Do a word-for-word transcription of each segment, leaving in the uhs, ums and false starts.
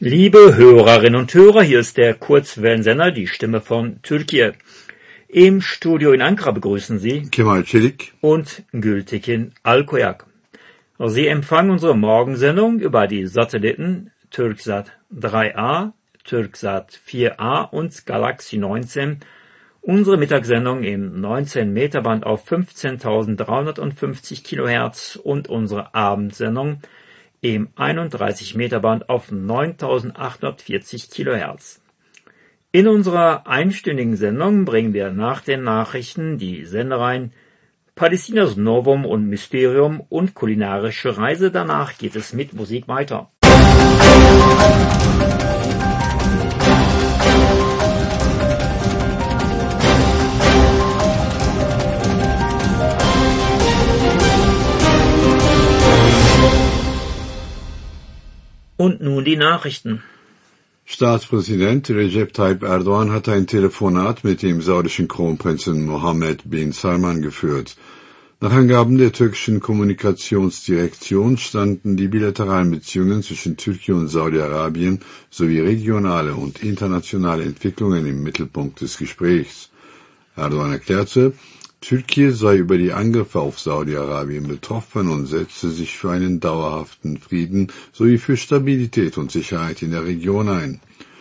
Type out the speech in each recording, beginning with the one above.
Liebe Hörerinnen und Hörer, hier ist der Kurzwellensender, die Stimme von Türkei. Im Studio in Ankara begrüßen Sie Kemal Çelik und Gültekin Alkoyak. Sie empfangen unsere Morgensendung über die Satelliten Türksat drei a, Türksat vier a und Galaxy neunzehn. Unsere Mittagssendung im neunzehn Meter Band auf fünfzehntausenddreihundertfünfzig Kilohertz und unsere Abendsendung im einunddreißig Meter Band auf neuntausendachthundertvierzig Kilohertz. In unserer einstündigen Sendung bringen wir nach den Nachrichten die Sendereien Palästinas Novum und Mysterium und kulinarische Reise. Danach geht es mit Musik weiter. Und nun die Nachrichten. Staatspräsident Recep Tayyip Erdogan hat ein Telefonat mit dem saudischen Kronprinzen Mohammed bin Salman geführt. Nach Angaben der türkischen Kommunikationsdirektion standen die bilateralen Beziehungen zwischen Türkei und Saudi-Arabien sowie regionale und internationale Entwicklungen im Mittelpunkt des Gesprächs. Erdogan erklärte, Türkei sei über die Angriffe auf Saudi-Arabien betroffen und setze sich für einen dauerhaften Frieden sowie für Stabilität und Sicherheit in der Region ein.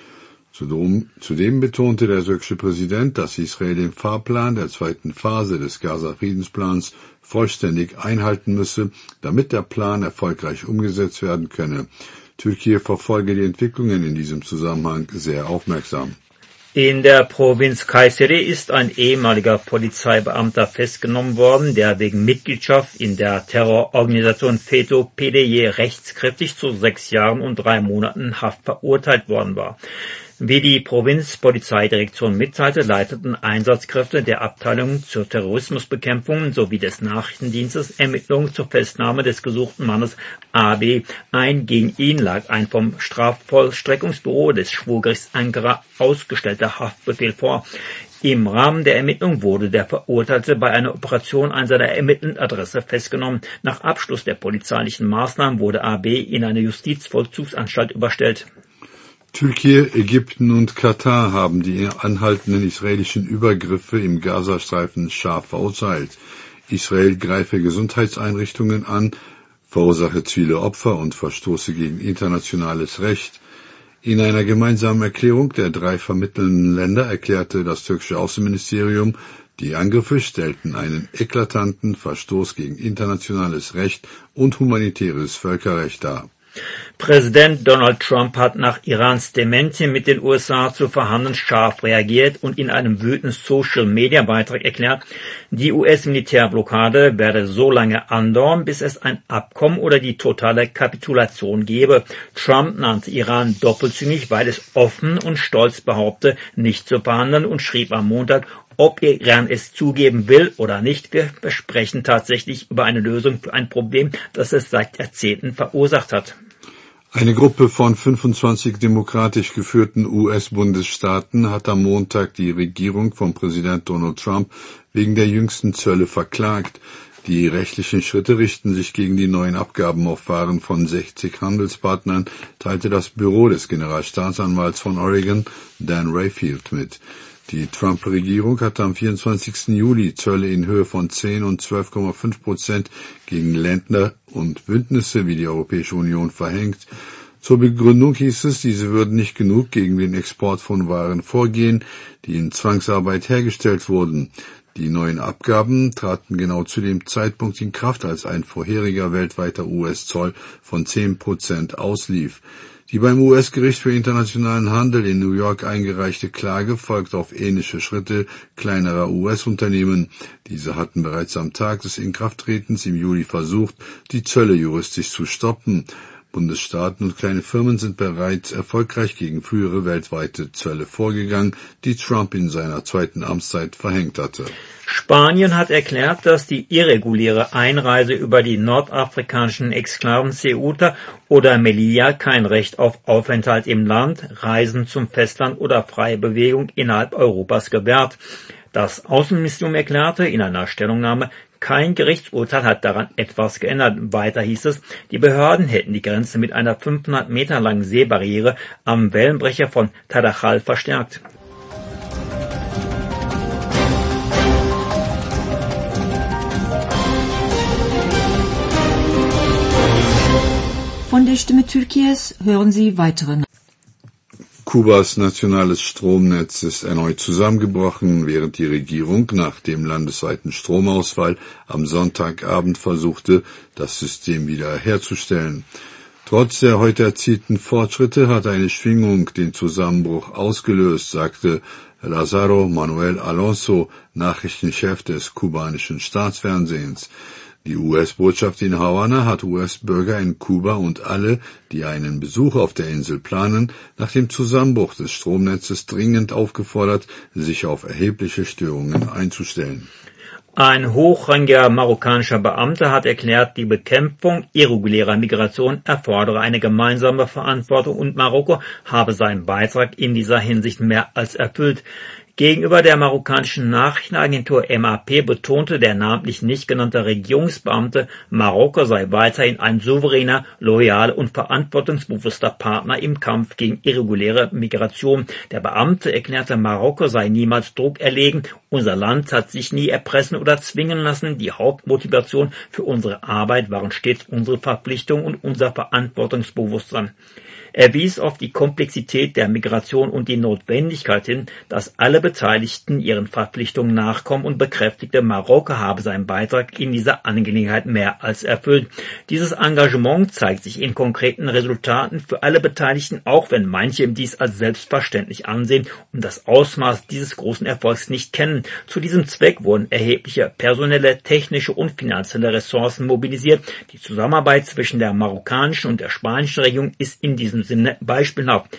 Zudem, zudem betonte der türkische Präsident, dass Israel den Fahrplan der zweiten Phase des Gaza-Friedensplans vollständig einhalten müsse, damit der Plan erfolgreich umgesetzt werden könne. Türkei verfolge die Entwicklungen in diesem Zusammenhang sehr aufmerksam. In der Provinz Kayseri ist ein ehemaliger Polizeibeamter festgenommen worden, der wegen Mitgliedschaft in der Terrororganisation FETÖ-P D Y rechtskräftig zu sechs Jahren und drei Monaten Haft verurteilt worden war. Wie die Provinzpolizeidirektion mitteilte, leiteten Einsatzkräfte der Abteilung zur Terrorismusbekämpfung sowie des Nachrichtendienstes Ermittlungen zur Festnahme des gesuchten Mannes A B ein. Gegen ihn lag ein vom Strafvollstreckungsbüro des Schwurgerichts Ankara ausgestellter Haftbefehl vor. Im Rahmen der Ermittlung wurde der Verurteilte bei einer Operation an seiner ermittelnden Adresse festgenommen. Nach Abschluss der polizeilichen Maßnahmen wurde A B in eine Justizvollzugsanstalt überstellt. Türkei, Ägypten und Katar haben die anhaltenden israelischen Übergriffe im Gazastreifen scharf verurteilt. Israel greife Gesundheitseinrichtungen an, verursache viele Opfer und verstoße gegen internationales Recht. In einer gemeinsamen Erklärung der drei vermittelnden Länder erklärte das türkische Außenministerium, die Angriffe stellten einen eklatanten Verstoß gegen internationales Recht und humanitäres Völkerrecht dar. Präsident Donald Trump hat nach Irans Dementi mit den U S A zu verhandeln scharf reagiert und in einem wütenden Social-Media-Beitrag erklärt, die U S-Militärblockade werde so lange andauern, bis es ein Abkommen oder die totale Kapitulation gebe. Trump nannte Iran doppelzüngig, weil es offen und stolz behaupte, nicht zu verhandeln und schrieb am Montag, ob Iran es zugeben will oder nicht, wir sprechen tatsächlich über eine Lösung für ein Problem, das es seit Jahrzehnten verursacht hat. Eine Gruppe von fünfundzwanzig demokratisch geführten U S-Bundesstaaten hat am Montag die Regierung von Präsident Donald Trump wegen der jüngsten Zölle verklagt. Die rechtlichen Schritte richten sich gegen die neuen Abgaben auf Waren von sechzig Handelspartnern, teilte das Büro des Generalstaatsanwalts von Oregon, Dan Rayfield, mit. Die Trump-Regierung hatte am vierundzwanzigsten Juli Zölle in Höhe von zehn und zwölf Komma fünf Prozent gegen Länder und Bündnisse wie die Europäische Union verhängt. Zur Begründung hieß es, diese würden nicht genug gegen den Export von Waren vorgehen, die in Zwangsarbeit hergestellt wurden. Die neuen Abgaben traten genau zu dem Zeitpunkt in Kraft, als ein vorheriger weltweiter U S-Zoll von zehn Prozent auslief. Die beim U S-Gericht für internationalen Handel in New York eingereichte Klage folgt auf ähnliche Schritte kleinerer U S-Unternehmen. Diese hatten bereits am Tag des Inkrafttretens im Juli versucht, die Zölle juristisch zu stoppen. Bundesstaaten und kleine Firmen sind bereits erfolgreich gegen frühere weltweite Zölle vorgegangen, die Trump in seiner zweiten Amtszeit verhängt hatte. Spanien hat erklärt, dass die irreguläre Einreise über die nordafrikanischen Exklaven Ceuta oder Melilla kein Recht auf Aufenthalt im Land, Reisen zum Festland oder freie Bewegung innerhalb Europas gewährt. Das Außenministerium erklärte in einer Stellungnahme, kein Gerichtsurteil hat daran etwas geändert. Weiter hieß es, die Behörden hätten die Grenze mit einer fünfhundert Meter langen Seebarriere am Wellenbrecher von Tarajal verstärkt. Von der Stimme Türkies hören Sie weitere. Kubas nationales Stromnetz ist erneut zusammengebrochen, während die Regierung nach dem landesweiten Stromausfall am Sonntagabend versuchte, das System wieder herzustellen. Trotz der heute erzielten Fortschritte hat eine Schwingung den Zusammenbruch ausgelöst, sagte Lázaro Manuel Alonso, Nachrichtenchef des kubanischen Staatsfernsehens. Die U S-Botschaft in Havanna hat U S-Bürger in Kuba und alle, die einen Besuch auf der Insel planen, nach dem Zusammenbruch des Stromnetzes dringend aufgefordert, sich auf erhebliche Störungen einzustellen. Ein hochrangiger marokkanischer Beamter hat erklärt, die Bekämpfung irregulärer Migration erfordere eine gemeinsame Verantwortung und Marokko habe seinen Beitrag in dieser Hinsicht mehr als erfüllt. Gegenüber der marokkanischen Nachrichtenagentur M A P betonte der namentlich nicht genannte Regierungsbeamte, Marokko sei weiterhin ein souveräner, loyaler und verantwortungsbewusster Partner im Kampf gegen irreguläre Migration. Der Beamte erklärte, Marokko sei niemals Druck erlegen, unser Land hat sich nie erpressen oder zwingen lassen, die Hauptmotivation für unsere Arbeit waren stets unsere Verpflichtung und unser Verantwortungsbewusstsein. Er wies auf die Komplexität der Migration und die Notwendigkeit hin, dass alle Beteiligten ihren Verpflichtungen nachkommen und bekräftigte, Marokko habe seinen Beitrag in dieser Angelegenheit mehr als erfüllt. Dieses Engagement zeigt sich in konkreten Resultaten für alle Beteiligten, auch wenn manche dies als selbstverständlich ansehen und das Ausmaß dieses großen Erfolgs nicht kennen. Zu diesem Zweck wurden erhebliche personelle, technische und finanzielle Ressourcen mobilisiert. Die Zusammenarbeit zwischen der marokkanischen und der spanischen Regierung ist in diesem Sinne beispielhaft.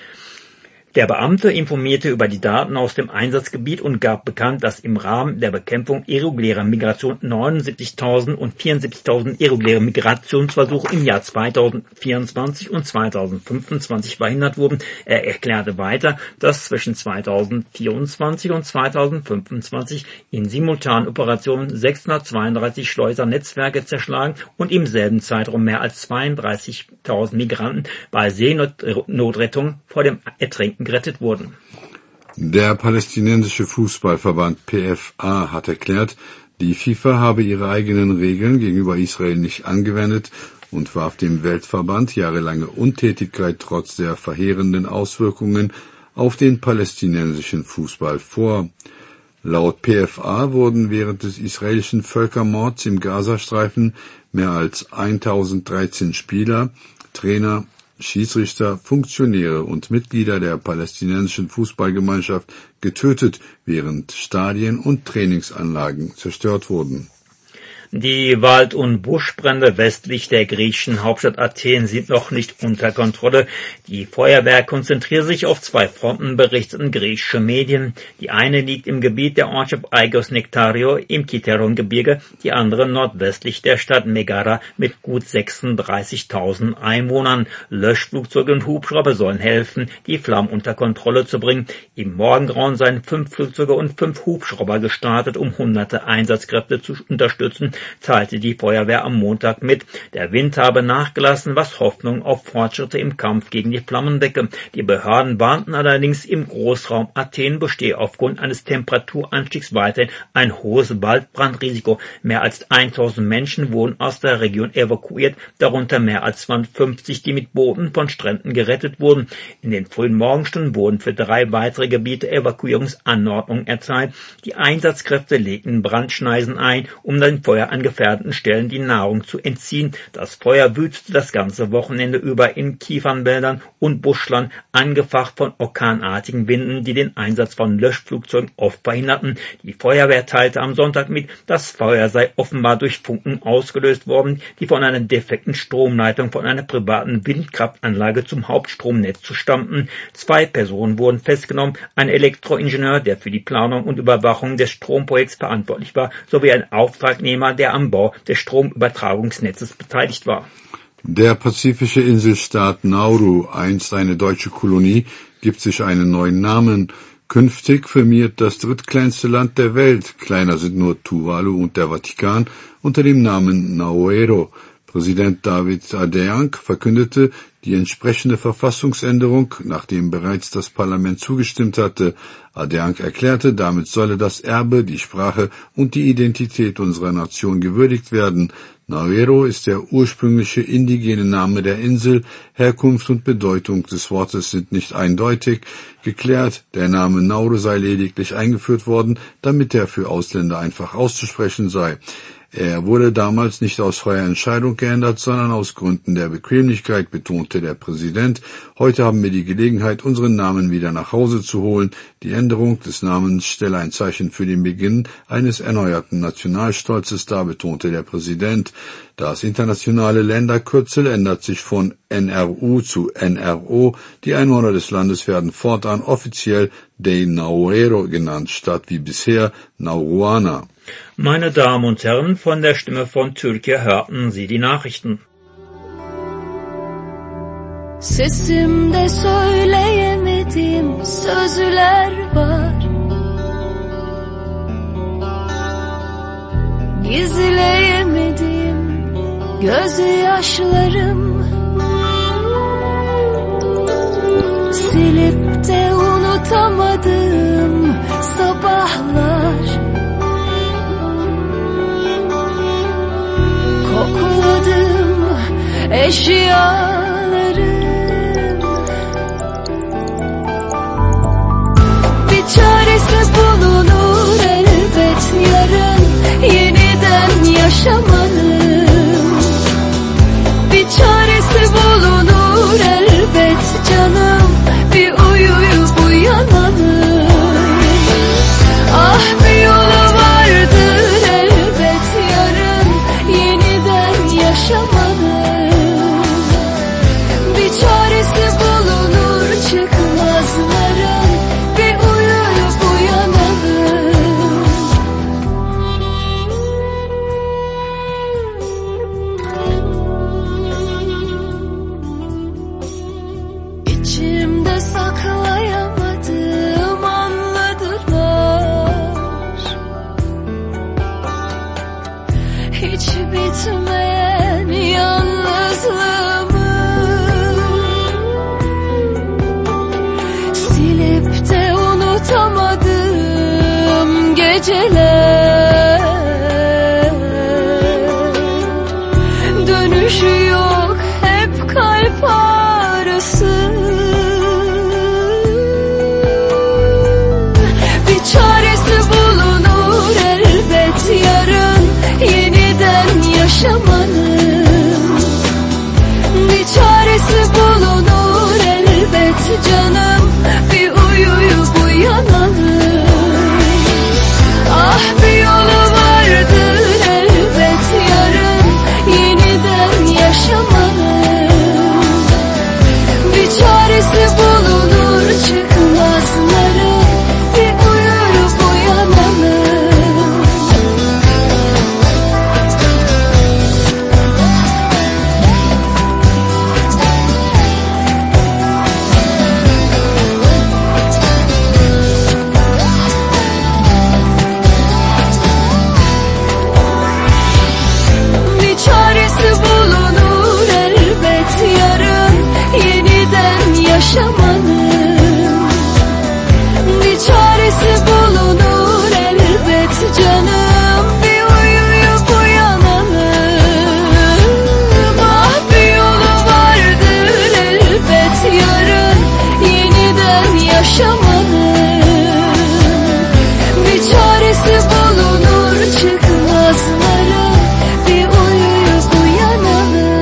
Der Beamte informierte über die Daten aus dem Einsatzgebiet und gab bekannt, dass im Rahmen der Bekämpfung irregulärer Migration neunundsiebzigtausend und vierundsiebzigtausend irreguläre Migrationsversuche im Jahr zweitausendvierundzwanzig und zweitausendfünfundzwanzig verhindert wurden. Er erklärte weiter, dass zwischen zweitausendvierundzwanzig und zweitausendfünfundzwanzig in simultanen Operationen sechshundertzweiunddreißig Schleusernetzwerke zerschlagen und im selben Zeitraum mehr als zweiunddreißigtausend Migranten bei Seenotrettung vor dem Ertrinken gerettet wurden. Der palästinensische Fußballverband P F A hat erklärt, die FIFA habe ihre eigenen Regeln gegenüber Israel nicht angewendet und warf dem Weltverband jahrelange Untätigkeit trotz der verheerenden Auswirkungen auf den palästinensischen Fußball vor. Laut P F A wurden während des israelischen Völkermords im Gazastreifen mehr als tausenddreizehn Spieler, Trainer, Schiedsrichter, Funktionäre und Mitglieder der palästinensischen Fußballgemeinschaft getötet, während Stadien und Trainingsanlagen zerstört wurden. Die Wald- und Buschbrände westlich der griechischen Hauptstadt Athen sind noch nicht unter Kontrolle. Die Feuerwehr konzentriert sich auf zwei Fronten, berichteten griechische Medien. Die eine liegt im Gebiet der Ortschaft Aigos Nektario im Kiteron-Gebirge, die andere nordwestlich der Stadt Megara mit gut sechsunddreißigtausend Einwohnern. Löschflugzeuge und Hubschrauber sollen helfen, die Flammen unter Kontrolle zu bringen. Im Morgengrauen seien fünf Flugzeuge und fünf Hubschrauber gestartet, um hunderte Einsatzkräfte zu unterstützen, teilte die Feuerwehr am Montag mit. Der Wind habe nachgelassen, was Hoffnung auf Fortschritte im Kampf gegen die Flammen wecke. Die Behörden warnten allerdings, im Großraum Athen bestehe aufgrund eines Temperaturanstiegs weiterhin ein hohes Waldbrandrisiko. Mehr als tausend Menschen wurden aus der Region evakuiert, darunter mehr als zweihundertfünfzig, die mit Booten von Stränden gerettet wurden. In den frühen Morgenstunden wurden für drei weitere Gebiete Evakuierungsanordnungen erteilt. Die Einsatzkräfte legten Brandschneisen ein, um den Feuer an gefährdeten Stellen die Nahrung zu entziehen. Das Feuer wütete das ganze Wochenende über in Kiefernwäldern und Buschland, angefacht von orkanartigen Winden, die den Einsatz von Löschflugzeugen oft verhinderten. Die Feuerwehr teilte am Sonntag mit, das Feuer sei offenbar durch Funken ausgelöst worden, die von einer defekten Stromleitung von einer privaten Windkraftanlage zum Hauptstromnetz zu stammten. Zwei Personen wurden festgenommen, ein Elektroingenieur, der für die Planung und Überwachung des Stromprojekts verantwortlich war, sowie ein Auftragnehmer, der am Bau des Stromübertragungsnetzes beteiligt war. Der pazifische Inselstaat Nauru, einst eine deutsche Kolonie, gibt sich einen neuen Namen. Künftig firmiert das drittkleinste Land der Welt, kleiner sind nur Tuvalu und der Vatikan, unter dem Namen Nauru. Präsident David Adeyang verkündete die entsprechende Verfassungsänderung, nachdem bereits das Parlament zugestimmt hatte. Adeyang erklärte, damit solle das Erbe, die Sprache und die Identität unserer Nation gewürdigt werden. Nauru ist der ursprüngliche indigene Name der Insel. Herkunft und Bedeutung des Wortes sind nicht eindeutig geklärt. Der Name Nauru sei lediglich eingeführt worden, damit er für Ausländer einfach auszusprechen sei. Er wurde damals nicht aus freier Entscheidung geändert, sondern aus Gründen der Bequemlichkeit, betonte der Präsident. Heute haben wir die Gelegenheit, unseren Namen wieder nach Hause zu holen. Die Änderung des Namens stelle ein Zeichen für den Beginn eines erneuerten Nationalstolzes dar, betonte der Präsident. Das internationale Länderkürzel ändert sich von N R U zu N R O. Die Einwohner des Landes werden fortan offiziell de Nauru genannt, statt wie bisher Nauruana. Meine Damen und Herren, von der Stimme von Türkiye hörten Sie die Nachrichten. Sesimde söyleyemediğim sözler var. Gizleyemediğim gözyaşlarım. Silip de unutamadığım sabahlar. Kokladım eşyalarım. Bir çaresi bulunur elbet yarın yeniden yaşamanın. Bir çaresi bulunur elbet canım bir uyuyup uyanmanın. Ah bir yolu vardır elbet yarın yeniden yaşamanın. Bir çaresi bulunur çıkmazların bir uyuyup uyanalım. İçimde saklayamadığım anladılar. Hiç bitmeyen yalnızlığımı silip de unutamadığım geceler. Dönüşü yok hep kalp ağrısı. Bir çaresi bulunur elbet yarın yeniden yaşamanın. Bir çaresi bulunur elbet canım bir uyuyup uyanalım. Ah bir yolu vardır elbet yarın yeniden yaşamanın. Bir çaresi bulunur çıkmazların bir uyuyup uyanalım. Bir çaresi bulunur elbet yarın yeniden yaşamanın. Bir çaresi bulunur elbet canım bir uyuyup uyanalım. Ah bir yolu vardır elbet yarın yeniden yaşamanın. Bir çaresi bulunur çıkmazların bir uyuyup uyanalım.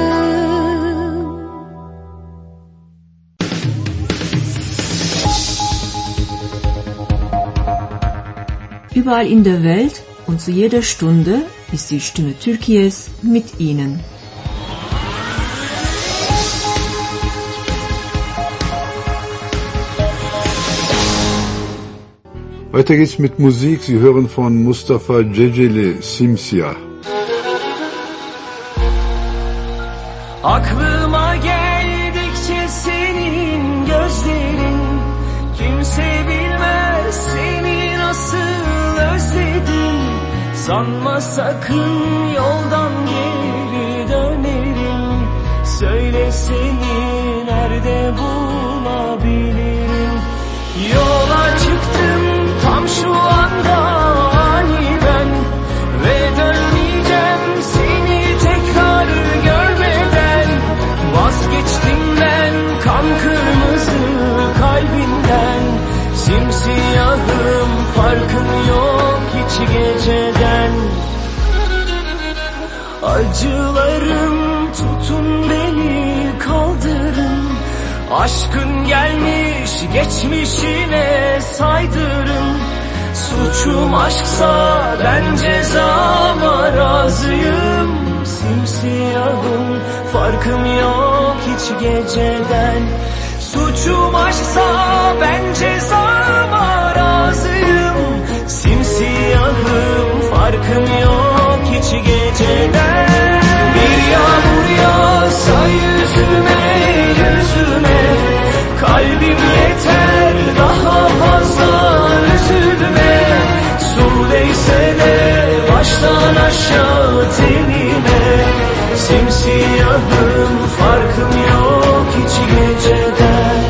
Überall in der Welt und zu jeder Stunde ist die Stimme Türkiyes mit Ihnen. Weiter geht's mit Musik. Sie hören von Mustafa Ceceli, Simsiyah. Aklıma geldikçe senin gözlerin kimse bilmez. Sanma sakın yoldan geri dönerim. Söyle seni nerede bulabilirim? Yola çıktım tam şu anda aniden ve dönmeyeceğim seni tekrar görmeden. Vazgeçtim ben kan kırmızı kalbinden. Simsiyahım farkım yok hiç geceden. Acılarım tutun beni kaldırın. Aşkın gelmiş geçmişine saydırın. Suçum aşksa ben cezama razıyım. Simsiyahım farkım yok hiç geceden. Suçum aşksa ben cezama razıyım. Simsiyahım farkım yok hiç geceden. Bir yağmur yağsa yüzüme yüzüme, kalbim yeter daha fazla üzülme. Su değse de baştan aşağı tenime. Simsiyahım farkım yok hiç geceden.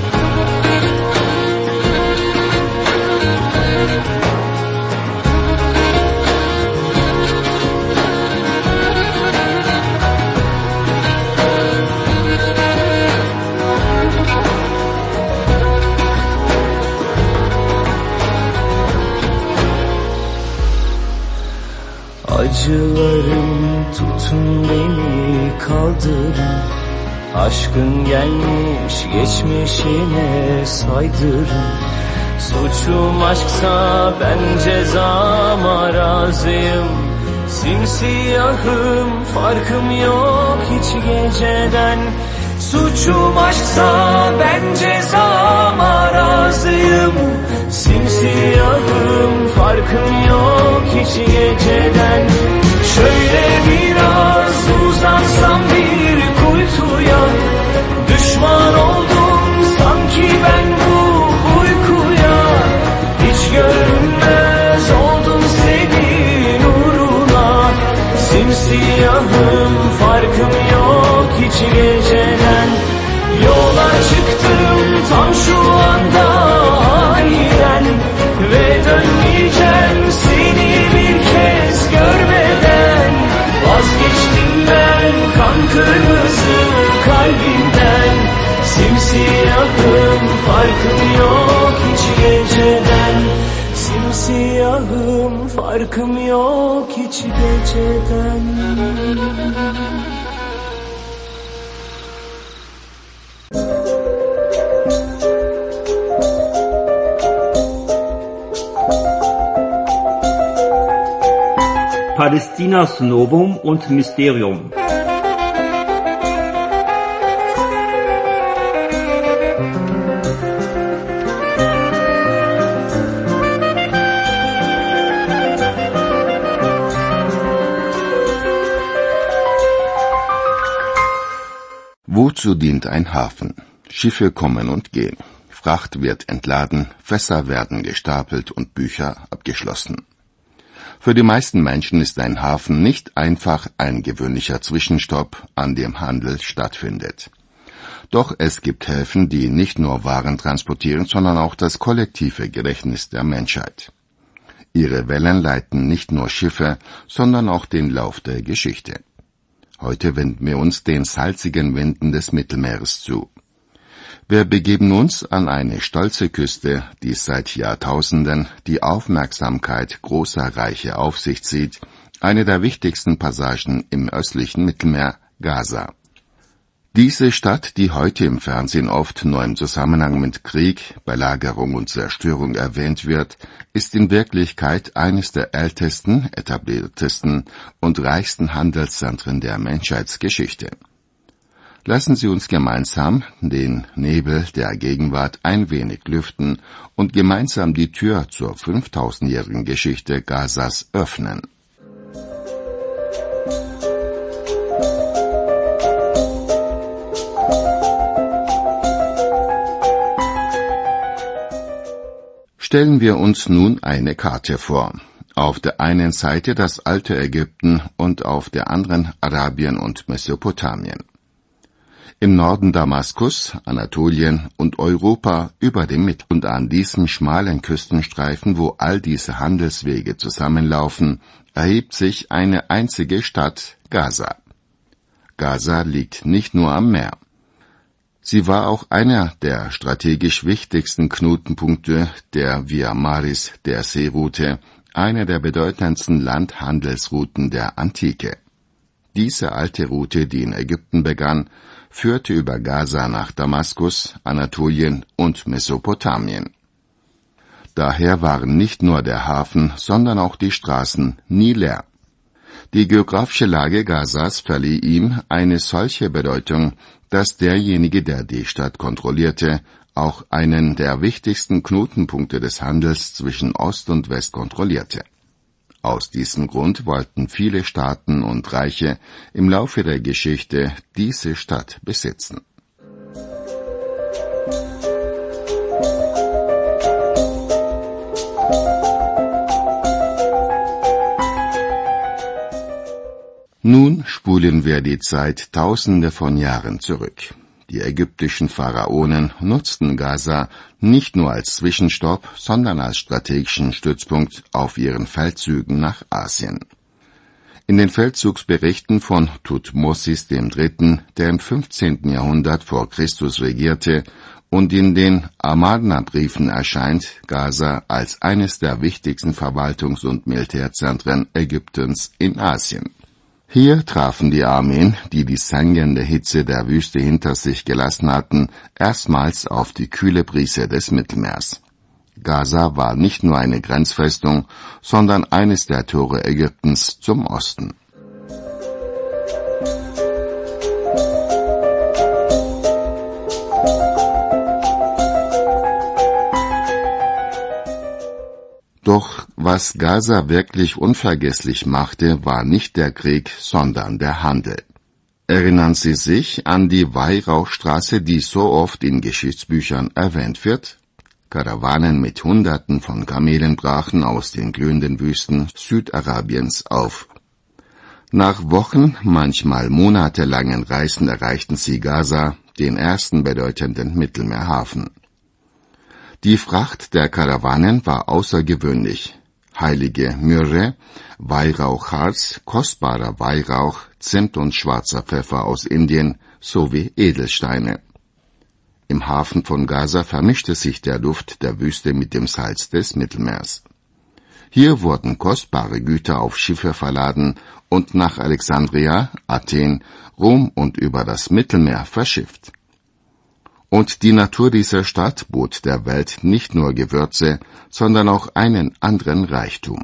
Acılarım tutun beni kaldırın. Aşkın gelmiş geçmişine saydırın. Suçum aşksa ben cezama razıyım. Simsiyahım farkım yok hiç geceden. Suçum aşksa ben cezama razıyım. Simsiyahım farkım yok hiç geceden. Şöyle biraz uzansam bir kuytuya, düşman oldum sanki ben bu uykuya. Hiç görünmez oldum senin uğruna. Simsiyahım farkım yok hiç geceden. Yola çıktım tam şu anda aniden ve dönmeyeceğim seni bir kez görmeden. Vazgeçtim ben kan kırmızı kalbimden. Simsiyahım farkım yok hiç geceden. Simsiyahım farkım yok hiç geceden. Palästinas Novum und Mysterium. Wozu dient ein Hafen? Schiffe kommen und gehen. Fracht wird entladen, Fässer werden gestapelt und Bücher abgeschlossen. Für die meisten Menschen ist ein Hafen nicht einfach ein gewöhnlicher Zwischenstopp, an dem Handel stattfindet. Doch es gibt Häfen, die nicht nur Waren transportieren, sondern auch das kollektive Gedächtnis der Menschheit. Ihre Wellen leiten nicht nur Schiffe, sondern auch den Lauf der Geschichte. Heute wenden wir uns den salzigen Winden des Mittelmeeres zu. Wir begeben uns an eine stolze Küste, die seit Jahrtausenden die Aufmerksamkeit großer Reiche auf sich zieht, eine der wichtigsten Passagen im östlichen Mittelmeer, Gaza. Diese Stadt, die heute im Fernsehen oft nur im Zusammenhang mit Krieg, Belagerung und Zerstörung erwähnt wird, ist in Wirklichkeit eines der ältesten, etabliertesten und reichsten Handelszentren der Menschheitsgeschichte. Lassen Sie uns gemeinsam den Nebel der Gegenwart ein wenig lüften und gemeinsam die Tür zur fünftausendjährigen Geschichte Gazas öffnen. Stellen wir uns nun eine Karte vor. auf der einen Seite das alte Ägypten und auf der anderen Arabien und Mesopotamien. Im Norden Damaskus, Anatolien und Europa über dem Mittel. Und an diesem schmalen Küstenstreifen, wo all diese Handelswege zusammenlaufen, erhebt sich eine einzige Stadt, Gaza. Gaza liegt nicht nur am Meer. Sie war auch einer der strategisch wichtigsten Knotenpunkte der Via Maris, der Seeroute, einer der bedeutendsten Landhandelsrouten der Antike. Diese alte Route, die in Ägypten begann, führte über Gaza nach Damaskus, Anatolien und Mesopotamien. Daher waren nicht nur der Hafen, sondern auch die Straßen nie leer. Die geografische Lage Gazas verlieh ihm eine solche Bedeutung, dass derjenige, der die Stadt kontrollierte, auch einen der wichtigsten Knotenpunkte des Handels zwischen Ost und West kontrollierte. Aus diesem Grund wollten viele Staaten und Reiche im Laufe der Geschichte diese Stadt besitzen. Nun spulen wir die Zeit Tausende von Jahren zurück. Die ägyptischen Pharaonen nutzten Gaza nicht nur als Zwischenstopp, sondern als strategischen Stützpunkt auf ihren Feldzügen nach Asien. In den Feldzugsberichten von Thutmosis der Dritte., der im fünfzehnten Jahrhundert vor Christus regierte, und in den Amarna-Briefen erscheint Gaza als eines der wichtigsten Verwaltungs- und Militärzentren Ägyptens in Asien. Hier trafen die Armeen, die die sengende Hitze der Wüste hinter sich gelassen hatten, erstmals auf die kühle Brise des Mittelmeers. Gaza war nicht nur eine Grenzfestung, sondern eines der Tore Ägyptens zum Osten. Doch was Gaza wirklich unvergesslich machte, war nicht der Krieg, sondern der Handel. Erinnern Sie sich an die Weihrauchstraße, die so oft in Geschichtsbüchern erwähnt wird? Karawanen mit Hunderten von Kamelen brachen aus den glühenden Wüsten Südarabiens auf. Nach Wochen, manchmal monatelangen Reisen erreichten sie Gaza, den ersten bedeutenden Mittelmeerhafen. Die Fracht der Karawanen war außergewöhnlich. Heilige Myrrhe, Weihrauchharz, kostbarer Weihrauch, Zimt und schwarzer Pfeffer aus Indien sowie Edelsteine. Im Hafen von Gaza vermischte sich der Duft der Wüste mit dem Salz des Mittelmeers. Hier wurden kostbare Güter auf Schiffe verladen und nach Alexandria, Athen, Rom und über das Mittelmeer verschifft. Und die Natur dieser Stadt bot der Welt nicht nur Gewürze, sondern auch einen anderen Reichtum.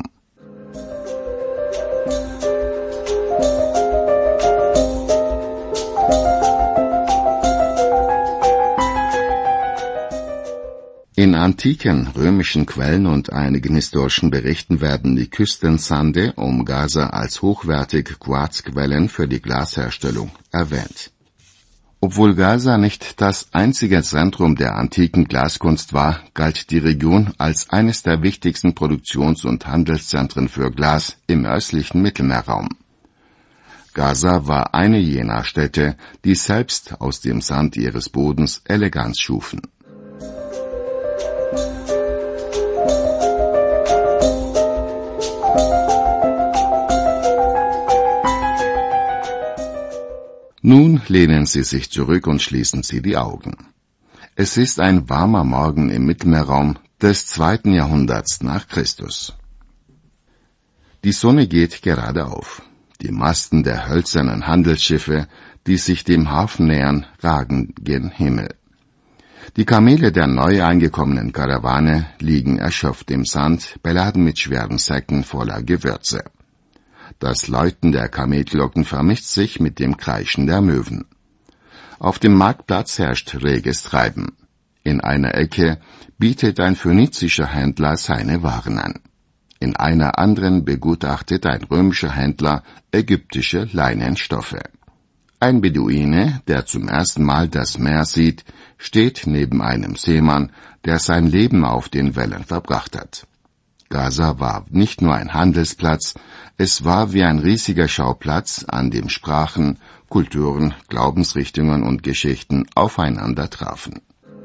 In antiken römischen Quellen und einigen historischen Berichten werden die Küstensande um Gaza als hochwertige Quarzquellen für die Glasherstellung erwähnt. Obwohl Gaza nicht das einzige Zentrum der antiken Glaskunst war, galt die Region als eines der wichtigsten Produktions- und Handelszentren für Glas im östlichen Mittelmeerraum. Gaza war eine jener Städte, die selbst aus dem Sand ihres Bodens Eleganz schufen. Nun lehnen Sie sich zurück und schließen Sie die Augen. Es ist ein warmer Morgen im Mittelmeerraum des zweiten Jahrhunderts nach Christus. Die Sonne geht gerade auf. Die Masten der hölzernen Handelsschiffe, die sich dem Hafen nähern, ragen gen Himmel. Die Kamele der neu eingekommenen Karawane liegen erschöpft im Sand, beladen mit schweren Säcken voller Gewürze. Das Läuten der Kamelglocken vermischt sich mit dem Kreischen der Möwen. Auf dem Marktplatz herrscht reges Treiben. In einer Ecke bietet ein phönizischer Händler seine Waren an. In einer anderen begutachtet ein römischer Händler ägyptische Leinenstoffe. Ein Beduine, der zum ersten Mal das Meer sieht, steht neben einem Seemann, der sein Leben auf den Wellen verbracht hat. Gaza war nicht nur ein Handelsplatz, es war wie ein riesiger Schauplatz, an dem Sprachen, Kulturen, Glaubensrichtungen und Geschichten aufeinander trafen.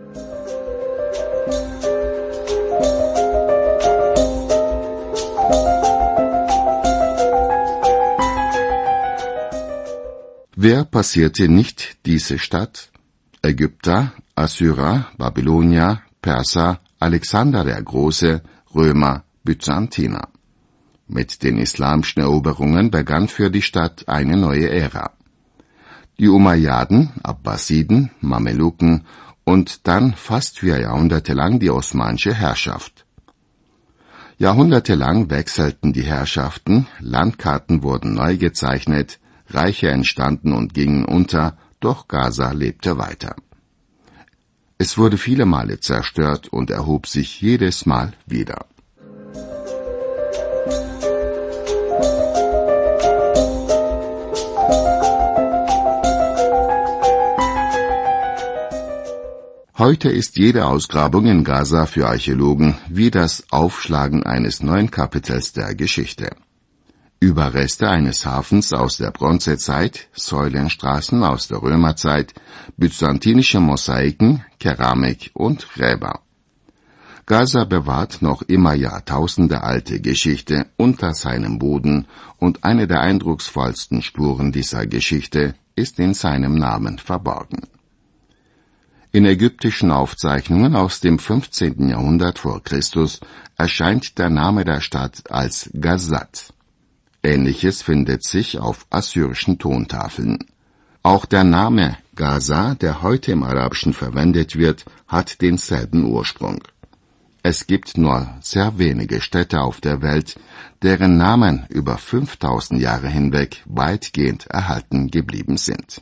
Wer passierte nicht diese Stadt? Ägypter, Assyrer, Babylonier, Perser, Alexander der Große, Römer, Byzantiner. Mit den islamischen Eroberungen begann für die Stadt eine neue Ära. Die Umayyaden, Abbasiden, Mameluken und dann fast vier Jahrhunderte lang die osmanische Herrschaft. Jahrhundertelang wechselten die Herrschaften, Landkarten wurden neu gezeichnet, Reiche entstanden und gingen unter, doch Gaza lebte weiter. Es wurde viele Male zerstört und erhob sich jedes Mal wieder. Heute ist jede Ausgrabung in Gaza für Archäologen wie das Aufschlagen eines neuen Kapitels der Geschichte. Überreste eines Hafens aus der Bronzezeit, Säulenstraßen aus der Römerzeit, byzantinische Mosaiken, Keramik und Gräber. Gaza bewahrt noch immer Jahrtausende alte Geschichte unter seinem Boden und eine der eindrucksvollsten Spuren dieser Geschichte ist in seinem Namen verborgen. In ägyptischen Aufzeichnungen aus dem fünfzehnten Jahrhundert vor Christus erscheint der Name der Stadt als Gazat. Ähnliches findet sich auf assyrischen Tontafeln. Auch der Name Gaza, der heute im Arabischen verwendet wird, hat denselben Ursprung. Es gibt nur sehr wenige Städte auf der Welt, deren Namen über fünftausend Jahre hinweg weitgehend erhalten geblieben sind.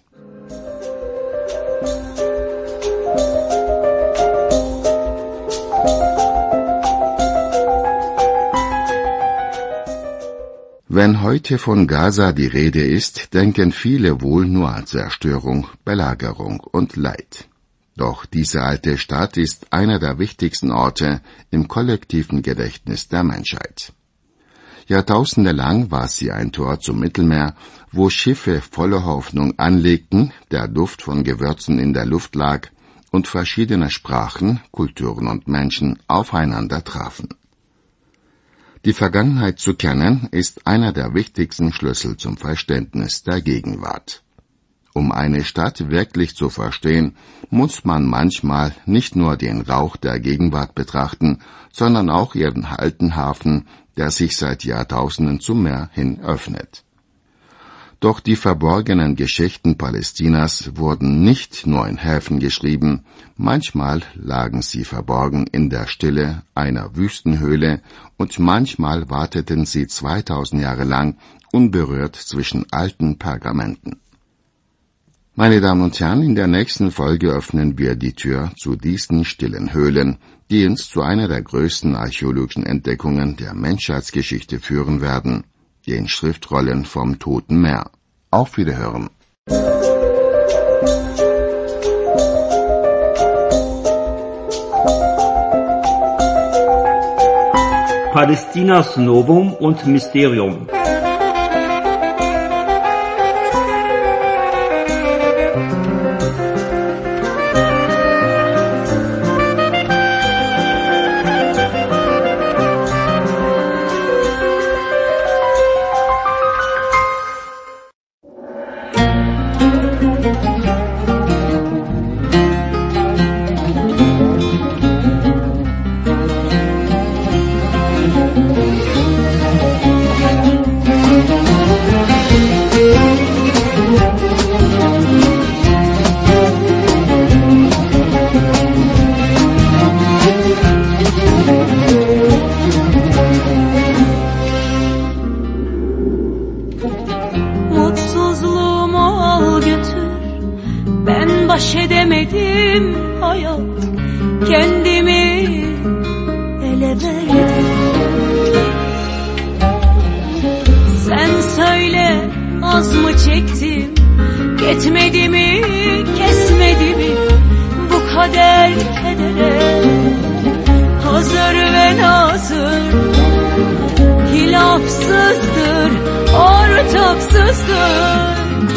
Wenn heute von Gaza die Rede ist, denken viele wohl nur an Zerstörung, Belagerung und Leid. Doch diese alte Stadt ist einer der wichtigsten Orte im kollektiven Gedächtnis der Menschheit. Jahrtausende lang war sie ein Tor zum Mittelmeer, wo Schiffe voller Hoffnung anlegten, der Duft von Gewürzen in der Luft lag und verschiedene Sprachen, Kulturen und Menschen aufeinander trafen. Die Vergangenheit zu kennen, ist einer der wichtigsten Schlüssel zum Verständnis der Gegenwart. Um eine Stadt wirklich zu verstehen, muss man manchmal nicht nur den Rauch der Gegenwart betrachten, sondern auch ihren alten Hafen, der sich seit Jahrtausenden zum Meer hin öffnet. Doch die verborgenen Geschichten Palästinas wurden nicht nur in Häfen geschrieben, manchmal lagen sie verborgen in der Stille einer Wüstenhöhle und manchmal warteten sie zweitausend Jahre lang unberührt zwischen alten Pergamenten. Meine Damen und Herren, in der nächsten Folge öffnen wir die Tür zu diesen stillen Höhlen, die uns zu einer der größten archäologischen Entdeckungen der Menschheitsgeschichte führen werden, den Schriftrollen vom Toten Meer. Auf Wiederhören. Palästinas Novum und Mysterium. baş edemedim hayat, kendimi ele verdim. Sen söyle, az mı çektim, yetmedi mi, kesmedi mi bu kader kedere? Hazır ve nazır tarafsızdır, ortaksızdır.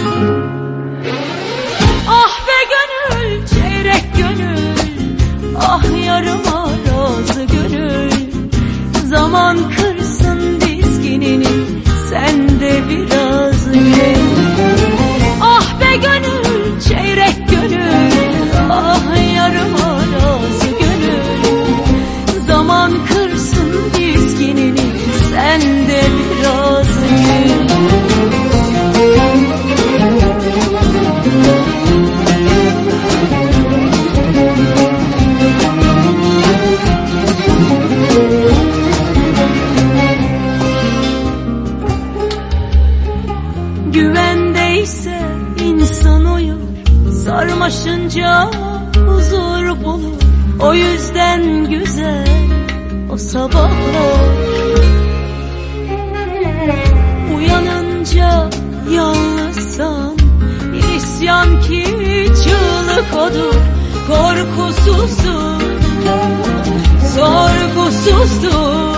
Ah be gönül, çeyrek gönül, ah yarım arazı gönül. Zaman kırsın dizginini, sen de biraz gel. Ah be gönül, çeyrek gönül, ah yarım arazı gönül. Zaman kırsın dizginini, sen de biraz gel. Güvendeyse insan uyur, sarmaşınca huzur bulur. O yüzden güzel o sabahlar. Uyanınca yalnızsan, isyan ki çığlık odur. Korkusuzdur, sorgusuzdur.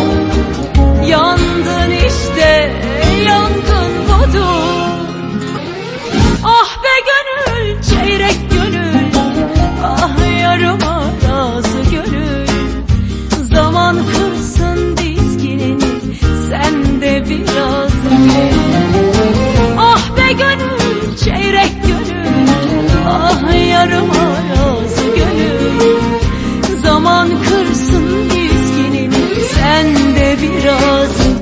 Yandın işte, yangın budur. Ah be gönül, çeyrek gönül, ah yarım arazı gönül. Zaman kırsın dizginini, sen de biraz gel. Ah be gönül, çeyrek gönül, ah yarım arazı gönül. Zaman kırsın dizginini, sen de biraz gel.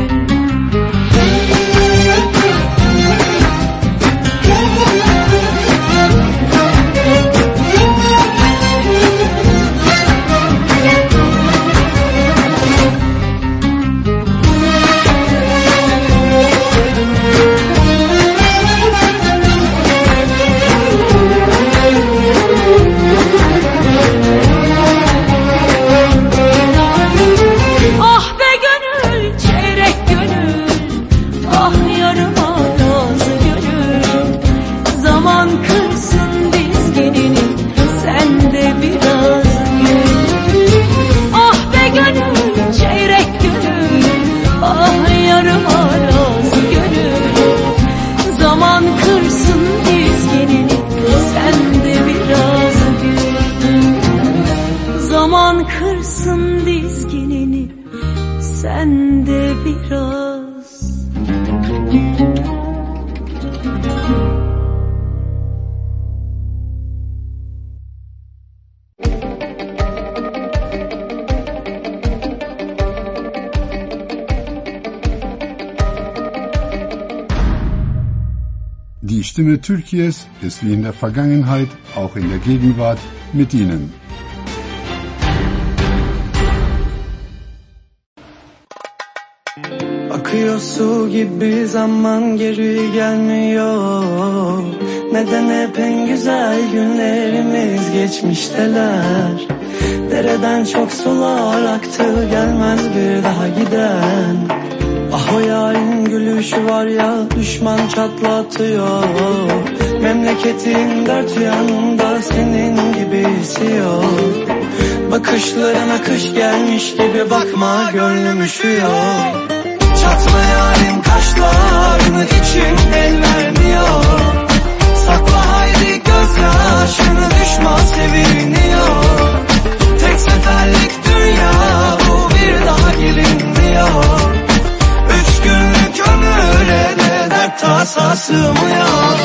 Kırsın dizginini, sen de biraz. Die Stimme Türkiye's ist wie in der Vergangenheit auch in der Gegenwart mit Ihnen. Akıyor su gibi zaman geri gelmiyor. Neden hep en güzel günlerimiz geçmişteler. Dereden çok sular aktı, gelmez bir daha giden. Ah o yarın gülüşü var ya, düşman çatlatıyor. Memleketin dört yanında senin gibisi yok. Bakışlarına kış gelmiş gibi bakma, gönlüm üşüyor. Çatma yarın kaşlarını, için el vermiyor. Sakla haydi gözyaşını, düşman seviniyor. Tek seferlik dünya bu, bir daha gelinmiyor. Üç günlük ömüre de dert tasa sığmıyor.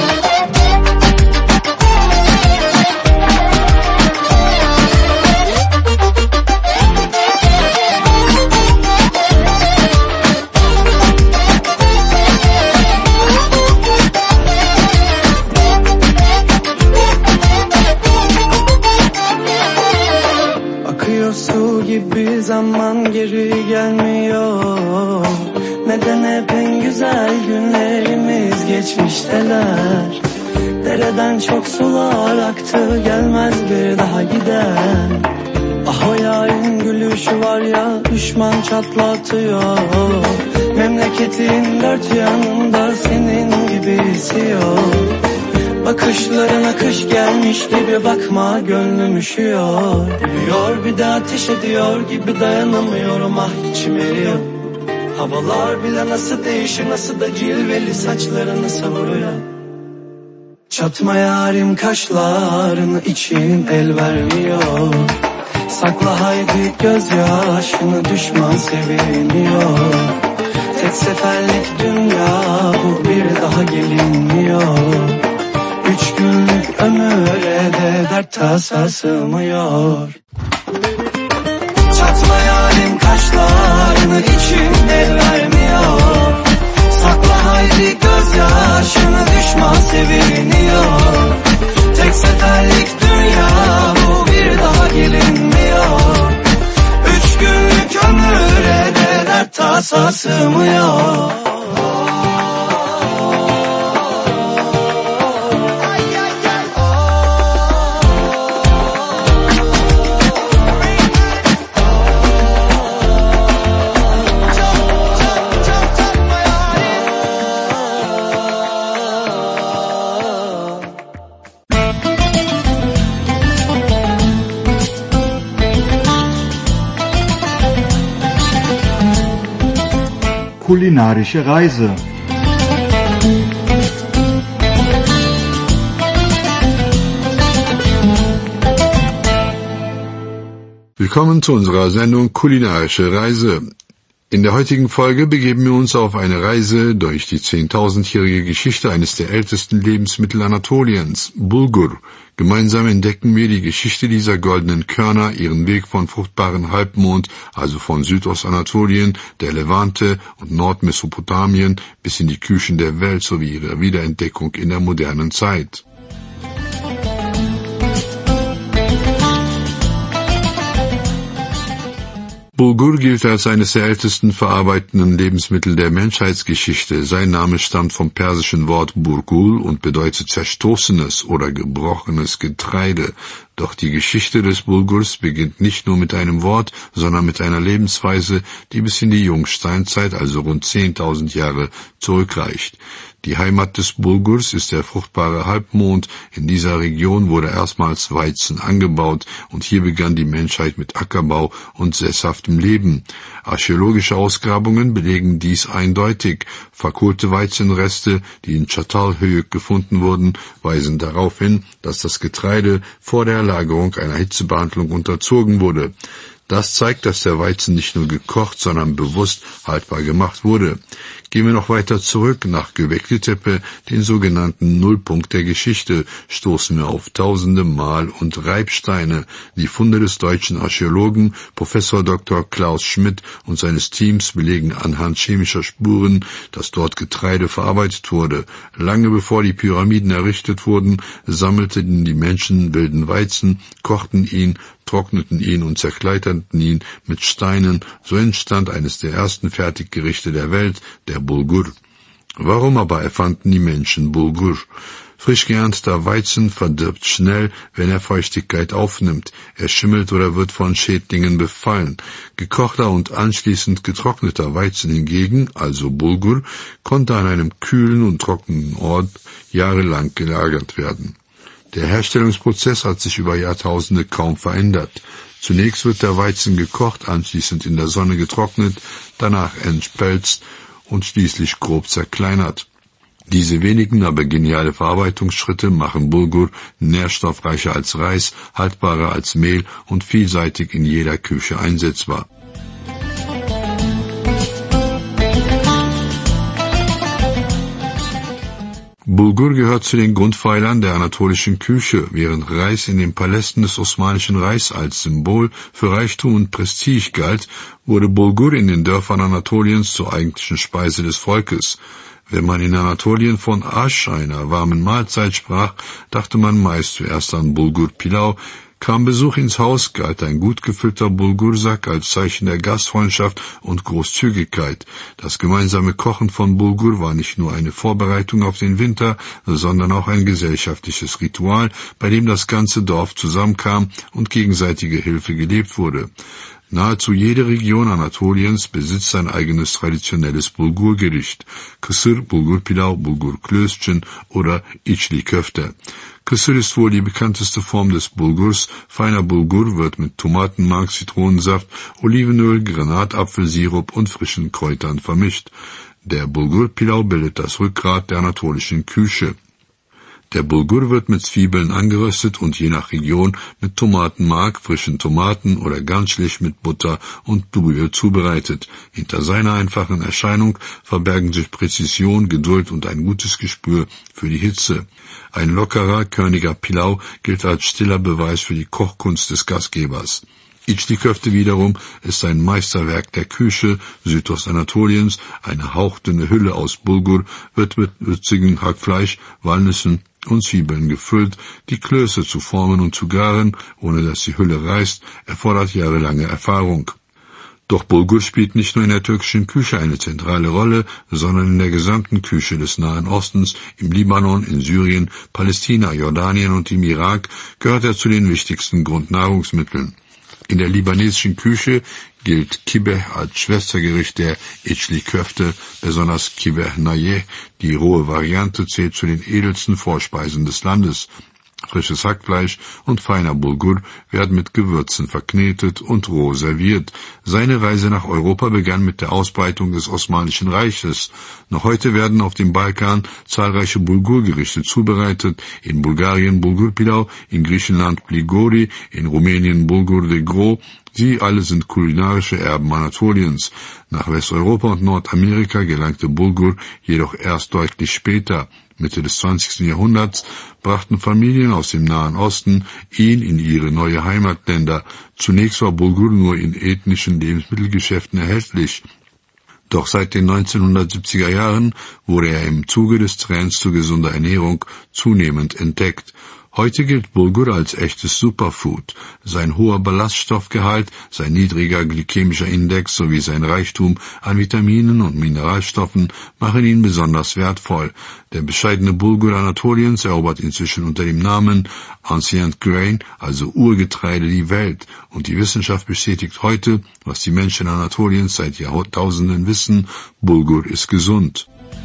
Su gibi zaman geri gelmiyor. Neden hep en güzel günlerimiz geçmişteler. Dereden çok sular aktı, gelmez bir daha giden. Ah o yarın gülüşü var ya, düşman çatlatıyor. Memleketin dört yanında senin gibisi yok. Bakışlarına kış gelmiş gibi bakma, gönlüm üşüyor. Biliyor bir de ateş ediyor gibi dayanamıyorum, ah içim eriyor. Havalar bile nasıl değişir, nasıl da cilveli saçlarını savuruyor. Çatma yarim kaşlarını, içim el vermiyor. Sakla haydi gözyaşını, düşman seviniyor. Tek seferlik dünya bu, bir daha gelinmiyor. Üç günlük ömüre de dert tasa sığmıyor. Çatma yarim kaşlarını, içim el vermiyor. Sakla haydi gözyaşını, düşman seviniyor. Tek seferlik dünya bu, bir daha gelinmiyor. Üç günlük ömüre de dert tasa sığmıyor. Kulinarische Reise. Willkommen zu unserer Sendung Kulinarische Reise. In der heutigen Folge begeben wir uns auf eine Reise durch die zehntausendjährige Geschichte eines der ältesten Lebensmittel Anatoliens, Bulgur. Gemeinsam entdecken wir die Geschichte dieser goldenen Körner, ihren Weg von fruchtbaren Halbmond, also von Südostanatolien, der Levante und Nordmesopotamien bis in die Küchen der Welt sowie ihre Wiederentdeckung in der modernen Zeit. Bulgur gilt als eines der ältesten verarbeitenden Lebensmittel der Menschheitsgeschichte. Sein Name stammt vom persischen Wort Burgul und bedeutet zerstoßenes oder gebrochenes Getreide. Doch die Geschichte des Bulgurs beginnt nicht nur mit einem Wort, sondern mit einer Lebensweise, die bis in die Jungsteinzeit, also rund zehntausend Jahre, zurückreicht. Die Heimat des Bulgurs ist der fruchtbare Halbmond. In dieser Region wurde erstmals Weizen angebaut und hier begann die Menschheit mit Ackerbau und sesshaftem Leben. Archäologische Ausgrabungen belegen dies eindeutig. Verkohlte Weizenreste, die in Çatalhöyük gefunden wurden, weisen darauf hin, dass das Getreide vor der Lagerung einer Hitzebehandlung unterzogen wurde. Das zeigt, dass der Weizen nicht nur gekocht, sondern bewusst haltbar gemacht wurde. Gehen wir noch weiter zurück nach Göbekli Tepe, den sogenannten Nullpunkt der Geschichte, stoßen wir auf tausende Mahl- und Reibsteine. Die Funde des deutschen Archäologen Professor Doktor Klaus Schmidt und seines Teams belegen anhand chemischer Spuren, dass dort Getreide verarbeitet wurde. Lange bevor die Pyramiden errichtet wurden, sammelten die Menschen wilden Weizen, kochten ihn, trockneten ihn und zerkleiterten ihn mit Steinen. So entstand eines der ersten Fertiggerichte der Welt, der Bulgur. Warum aber erfanden die Menschen Bulgur? Frisch geernteter Weizen verdirbt schnell, wenn er Feuchtigkeit aufnimmt. Er schimmelt oder wird von Schädlingen befallen. Gekochter und anschließend getrockneter Weizen hingegen, also Bulgur, konnte an einem kühlen und trockenen Ort jahrelang gelagert werden. Der Herstellungsprozess hat sich über Jahrtausende kaum verändert. Zunächst wird der Weizen gekocht, anschließend in der Sonne getrocknet, danach entspelzt und schließlich grob zerkleinert. Diese wenigen, aber geniale Verarbeitungsschritte machen Bulgur nährstoffreicher als Reis, haltbarer als Mehl und vielseitig in jeder Küche einsetzbar. Bulgur gehört zu den Grundpfeilern der anatolischen Küche. Während Reis in den Palästen des Osmanischen Reichs als Symbol für Reichtum und Prestige galt, wurde Bulgur in den Dörfern Anatoliens zur eigentlichen Speise des Volkes. Wenn man in Anatolien von Asch, einer warmen Mahlzeit, sprach, dachte man meist zuerst an Bulgur Pilau. Kam Besuch ins Haus, galt ein gut gefüllter Bulgursack als Zeichen der Gastfreundschaft und Großzügigkeit. Das gemeinsame Kochen von Bulgur war nicht nur eine Vorbereitung auf den Winter, sondern auch ein gesellschaftliches Ritual, bei dem das ganze Dorf zusammenkam und gegenseitige Hilfe gelebt wurde. Nahezu jede Region Anatoliens besitzt ein eigenes traditionelles Bulgurgericht. Kısır, Bulgurpilav, Bulgurklößchen oder İçli Köfte. Kısır ist wohl die bekannteste Form des Bulgurs. Feiner Bulgur wird mit Tomatenmark, Zitronensaft, Olivenöl, Granatapfelsirup und frischen Kräutern vermischt. Der Bulgurpilav bildet das Rückgrat der anatolischen Küche. Der Bulgur wird mit Zwiebeln angeröstet und je nach Region mit Tomatenmark, frischen Tomaten oder ganz schlicht mit Butter und Brühe zubereitet. Hinter seiner einfachen Erscheinung verbergen sich Präzision, Geduld und ein gutes Gespür für die Hitze. Ein lockerer, körniger Pilau gilt als stiller Beweis für die Kochkunst des Gastgebers. İçli Köfte wiederum ist ein Meisterwerk der Küche Südostanatoliens. Eine hauchdünne Hülle aus Bulgur wird mit würzigem Hackfleisch, Walnüssen und Zwiebeln gefüllt. Die Klöße zu formen und zu garen, ohne dass die Hülle reißt, erfordert jahrelange Erfahrung. Doch Bulgur spielt nicht nur in der türkischen Küche eine zentrale Rolle, sondern in der gesamten Küche des Nahen Ostens, im Libanon, in Syrien, Palästina, Jordanien und im Irak gehört er zu den wichtigsten Grundnahrungsmitteln. In der libanesischen Küche gilt Kibeh als Schwestergericht der İçli Köfte, besonders Kibeh Nayeh, die rohe Variante, zählt zu den edelsten Vorspeisen des Landes. Frisches Hackfleisch und feiner Bulgur werden mit Gewürzen verknetet und roh serviert. Seine Reise nach Europa begann mit der Ausbreitung des Osmanischen Reiches. Noch heute werden auf dem Balkan zahlreiche Bulgurgerichte zubereitet. In Bulgarien Bulgurpilav, in Griechenland Pligori, in Rumänien Bulgur de Gros. Sie alle sind kulinarische Erben Anatoliens. Nach Westeuropa und Nordamerika gelangte Bulgur jedoch erst deutlich später. Mitte des zwanzigsten Jahrhunderts brachten Familien aus dem Nahen Osten ihn in ihre neue Heimatländer. Zunächst war Bulgur nur in ethnischen Lebensmittelgeschäften erhältlich. Doch seit den neunzehnhundertsiebziger Jahren wurde er im Zuge des Trends zu gesunder Ernährung zunehmend entdeckt. Heute gilt Bulgur als echtes Superfood. Sein hoher Ballaststoffgehalt, sein niedriger glykämischer Index sowie sein Reichtum an Vitaminen und Mineralstoffen machen ihn besonders wertvoll. Der bescheidene Bulgur Anatoliens erobert inzwischen unter dem Namen Ancient Grain, also Urgetreide, die Welt. Und die Wissenschaft bestätigt heute, was die Menschen Anatoliens seit Jahrtausenden wissen: Bulgur ist gesund.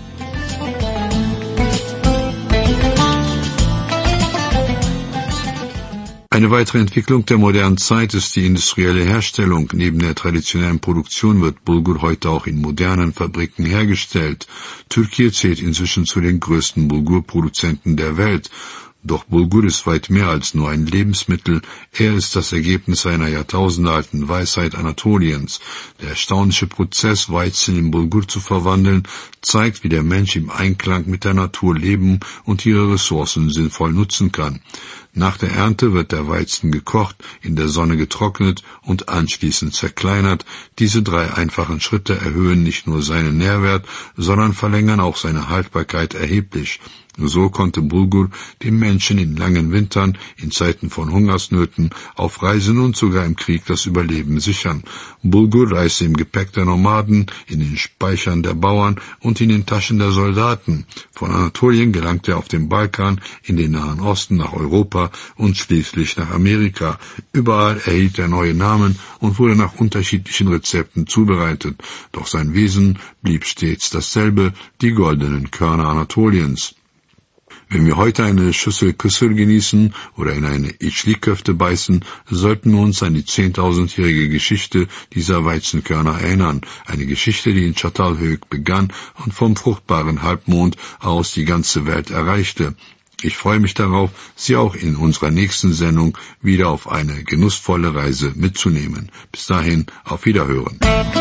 Eine weitere Entwicklung der modernen Zeit ist die industrielle Herstellung. Neben der traditionellen Produktion wird Bulgur heute auch in modernen Fabriken hergestellt. Türkei zählt inzwischen zu den größten Bulgurproduzenten der Welt. Doch Bulgur ist weit mehr als nur ein Lebensmittel. Er ist das Ergebnis einer jahrtausendealten Weisheit Anatoliens. Der erstaunliche Prozess, Weizen in Bulgur zu verwandeln, zeigt, wie der Mensch im Einklang mit der Natur leben und ihre Ressourcen sinnvoll nutzen kann. Nach der Ernte wird der Weizen gekocht, in der Sonne getrocknet und anschließend zerkleinert. Diese drei einfachen Schritte erhöhen nicht nur seinen Nährwert, sondern verlängern auch seine Haltbarkeit erheblich. So konnte Bulgur den Menschen in langen Wintern, in Zeiten von Hungersnöten, auf Reisen und sogar im Krieg das Überleben sichern. Bulgur reiste im Gepäck der Nomaden, in den Speichern der Bauern und in den Taschen der Soldaten. Von Anatolien gelangte er auf dem Balkan, in den Nahen Osten, nach Europa und schließlich nach Amerika. Überall erhielt er neue Namen und wurde nach unterschiedlichen Rezepten zubereitet. Doch sein Wesen blieb stets dasselbe, die goldenen Körner Anatoliens. Wenn wir heute eine Schüssel Kısır genießen oder in eine İçli Köfte beißen, sollten wir uns an die zehntausendjährige Geschichte dieser Weizenkörner erinnern. Eine Geschichte, die in Çatalhöyük begann und vom fruchtbaren Halbmond aus die ganze Welt erreichte. Ich freue mich darauf, Sie auch in unserer nächsten Sendung wieder auf eine genussvolle Reise mitzunehmen. Bis dahin, auf Wiederhören.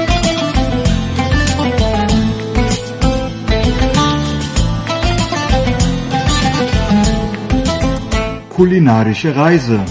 Kulinarische Reise.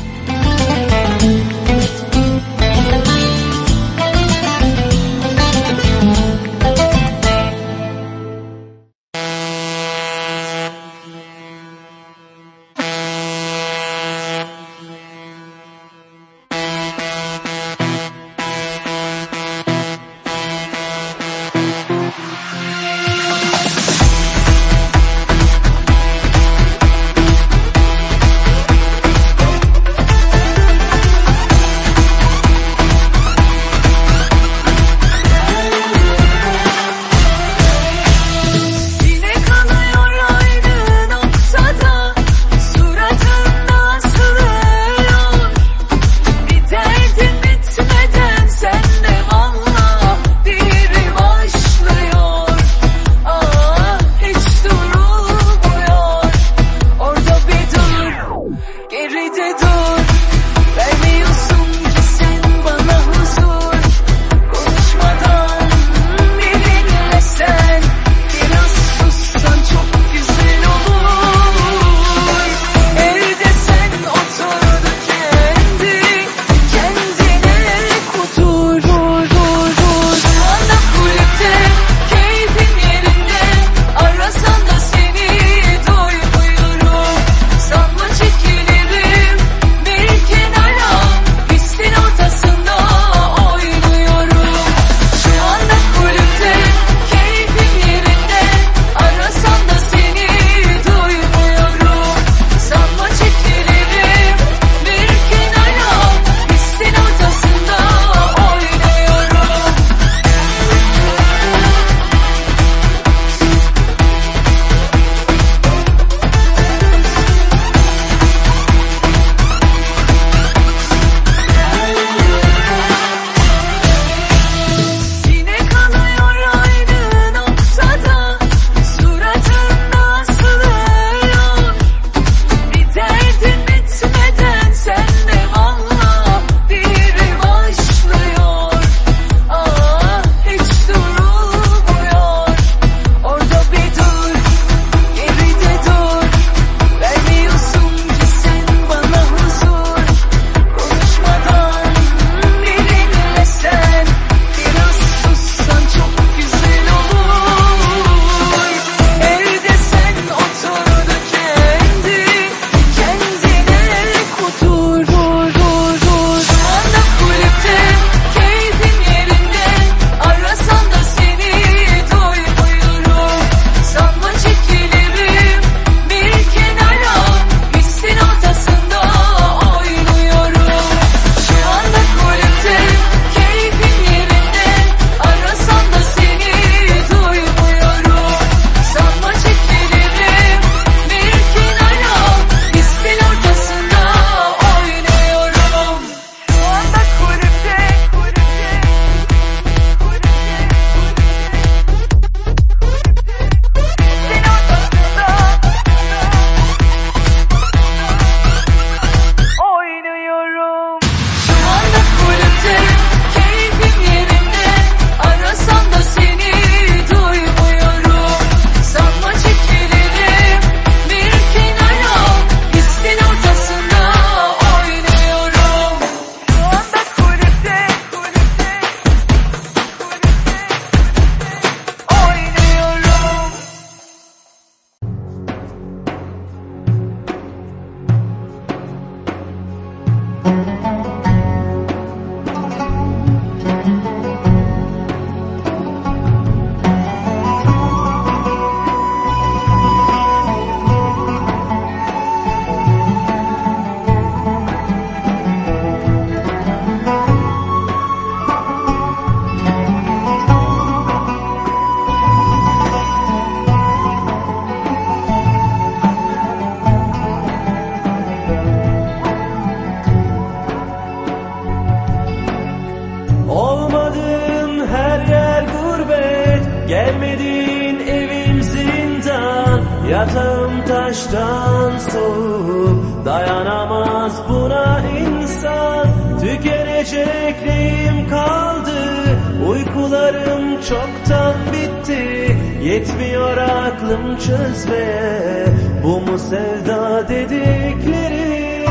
Yatağım taştan soğuk, dayanamaz buna insan. Tükenecek neyim kaldı, uykularım çoktan bitti. Yetmiyor aklım çözmeye bu mu sevda dedikleri.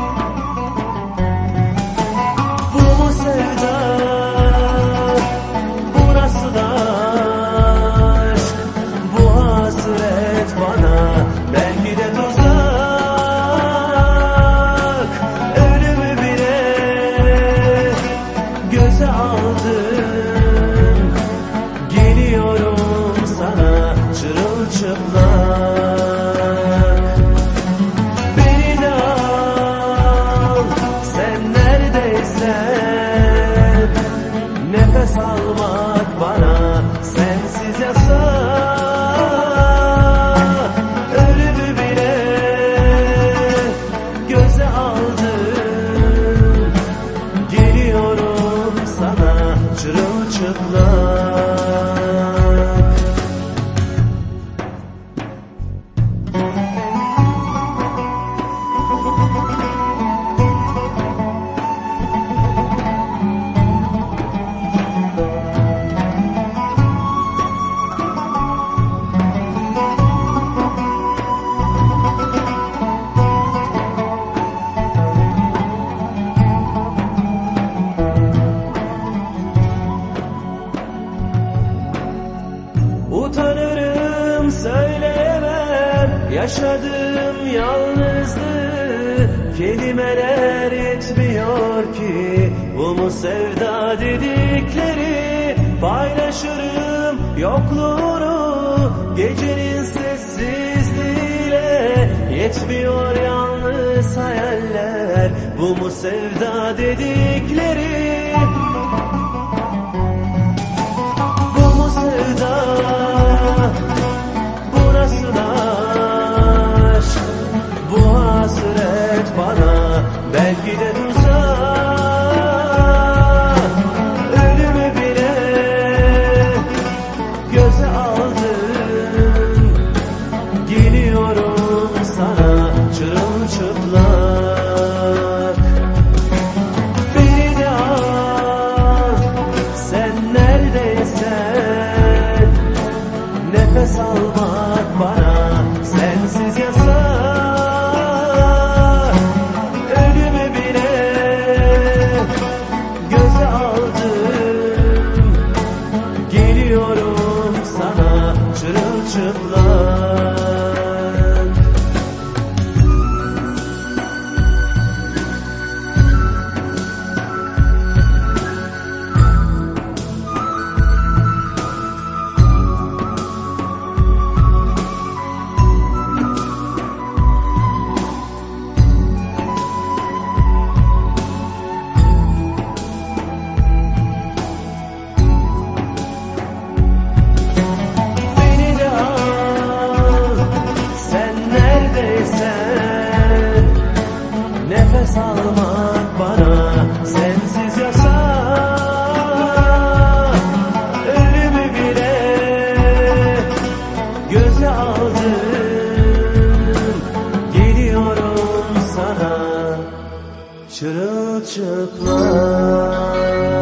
Bu mu sevda, bu nasıl aşk, bu hasret bana belki de tuzak. Ölümü bile göze aldım, geliyorum sana çırılçıplak. Beni de al, sen neredeysen, nefes almak bana sensiz yasak. Ölümü bile göze aldım, geliyorum sana çırılçıplak. Utanırım söyleyemem yaşadığım yalnızlığı. Kelimeler yetmiyor ki bu mu sevda dedikleri. Paylaşırım yokluğunu gecenin sessizliğiyle. Yetmiyor yalnız hayaller bu mu sevda dedikleri. Bu nasıl aşk, bu hasret bana belki de tuzak. Ölümü bile göze aldım, geliyorum sana çırılçıplak. Beni de al, sen neredeysen, nefes almak bana sensiz yasak. Ölümü bile göze aldım, geliyorum sana çırılçıplak. Nefes almak bana sensiz yasak. Ölümü bile göze aldım, geliyorum sana çırılçıplak.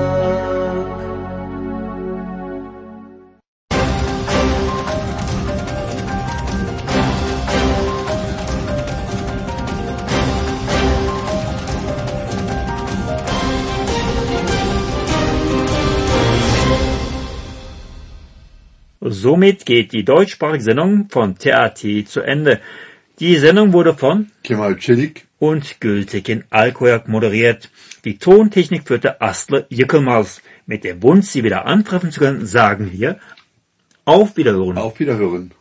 Somit geht die deutschsprachige Sendung von T A T zu Ende. Die Sendung wurde von Kemal Çelik und Gültekin Alkoyak moderiert. Die Tontechnik führte Asle Yıkılmaz. Mit dem Wunsch, Sie wieder antreffen zu können, sagen wir auf Wiederhören. Auf Wiederhören.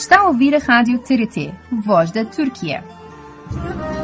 Está a ouvir a Rádio T R T, Voz da Turquia.